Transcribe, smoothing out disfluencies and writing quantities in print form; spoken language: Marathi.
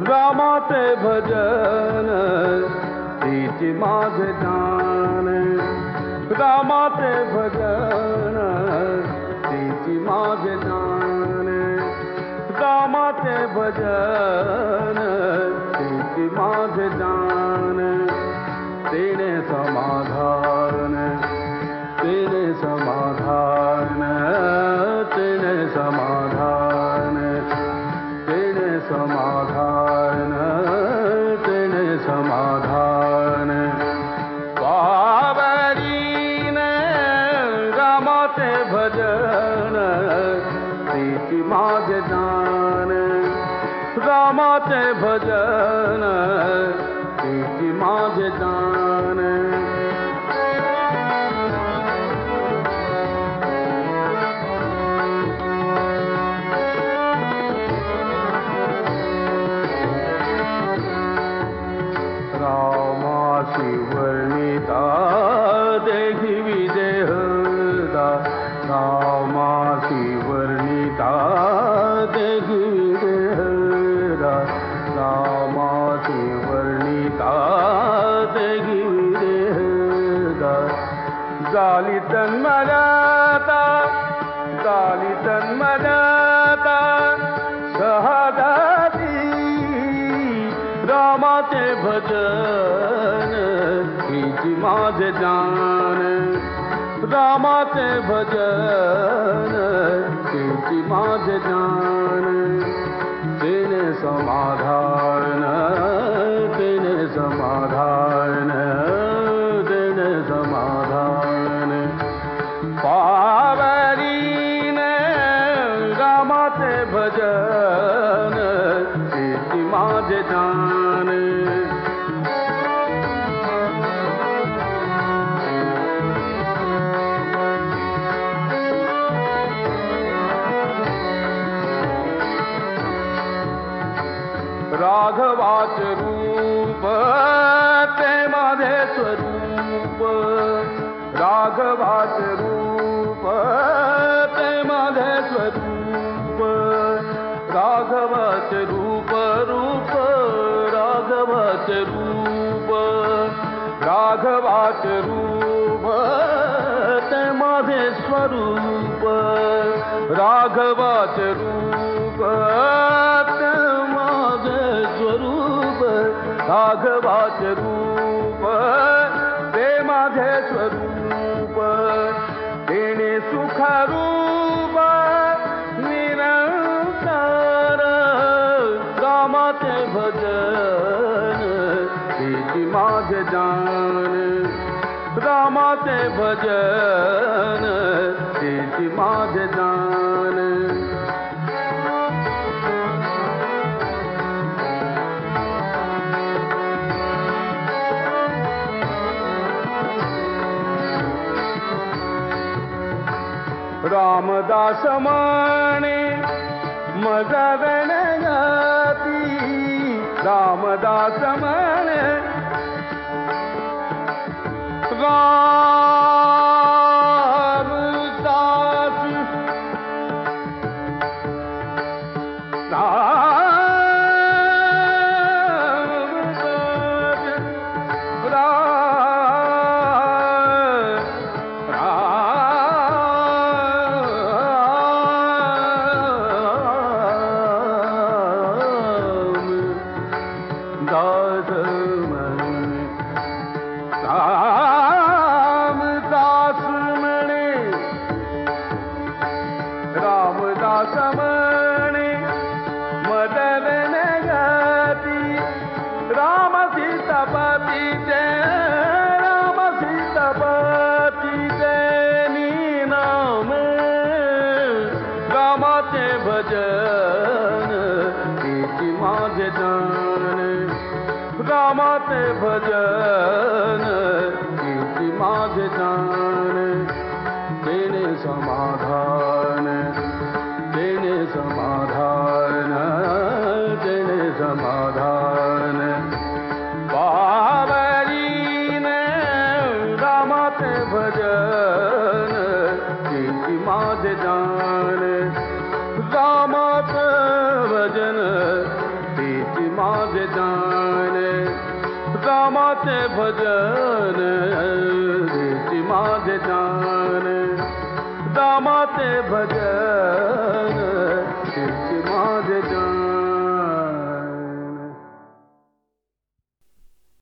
रामाचे भजन तीची माझे जान, रामाचे भजन तीची माझे जान, रामाचे भजन तीची माझे जान, तेने समाधान, तेने समाधान, तेने समाधान, तेने समाधान, तेने समाधान, पावरीन रामाचे भजन तीची माझे जान, रामाचे भजन तीची माझे जान, रामाशी वर्णिता देहि विदेहदा, रामाशी वर्णिता देहि विदेहदा, रामाशी वर्णिता देहि विदेहदा, झाली तन्मयता, झाली तन्मयता शहादाती, रामाचे भजन तीची माझे जान, रामाचे भजन तीची माझे जान, तेने समाधान, तेने समाधान, तेने समाधान, पावरीन रामाचे भजन तीची माझे जान, राघवाचे रूप ते माझे स्वरूप, राघवाचे रूप ते माझे स्वरूप, राघवाचे रूप रूप, राघवाचे रूप, राघवाचे रूप ते माझे स्वरूप, राघवाचे रूप ते माझे स्वरूप, राघवाचे रूप ते माझे स्वरूप, तेने सुखरूप निरंतर, रामाचे भजन तीची माझे जान, रामाचे भजन तीची माझे जान, रामदास म्हणे मज वेणगती, रामदास म्हणे रामदास, रामदास म्हणे, रामदास म्हणे मद वेणगती, राम सीतापतीचे, राम सीतापतीचे नाम, रामाचे भजन तीची माझे जान, रामाचे भजन तीची माझे जान, तेने समाधान, तेने समाधान, तेने समाधान, पावरीन रामाचे भजन तीची माझे जान, रामाचे भजन तीची माझे रामाचे भजन हेची माझे जान रामाचे भजन